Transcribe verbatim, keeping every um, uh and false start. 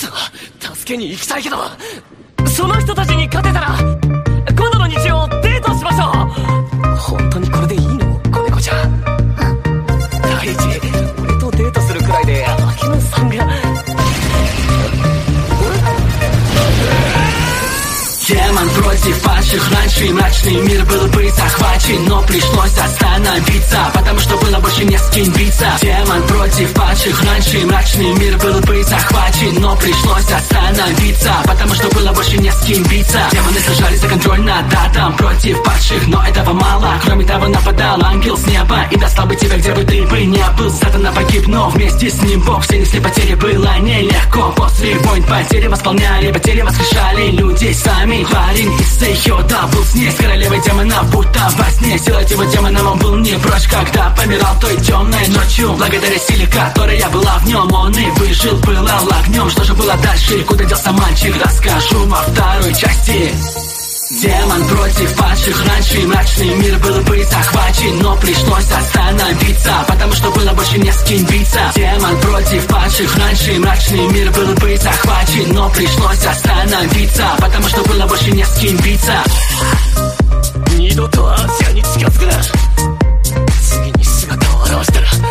者が助けに行きたいけど、その人たちに勝てたら今度の日曜デートしましょう。本当にこれでいいの？子猫ちゃん。第一、俺とデートするくらいで秋野さんが Демон против падших, раньше и мрачный мир был бы захвачен, но пришлось остановиться, потому что было больше не с кем биться. Демон против падших, раньше и мрачный мир был бы захвачен, но пришлось остановиться, потому что было больше не с кем биться. Демоны сражались за контроль над адом против падших, но этого мало. Кроме того, нападал ангел с неба и достал бы тебя, где бы ты бы не был. Сатана погиб, но вместе с ним Бог. Все несли потери, было нелегко. После войн потери восполняли, потери воскрешали людей сами. Парень из Сейхёда был с ней, с королевой демонов, будто во сне. Силать его демоном он был не прочь, когда помирал той темной ночью. Благодаря силе, которая была в нем, он и выжил, пылал огнем. Что же было дальше, куда делся мальчик, расскажу во второй части. Демон против падших, раньше мрачный мир был бы захвачен, но пришлось остановиться, потому что было больше не с кем биться. Демон против падших, раньше мрачный мир был бы захвачен, но пришлось остановиться, потому что было больше не с кем биться. 二度とアーシャに近づくな。次に姿を現したら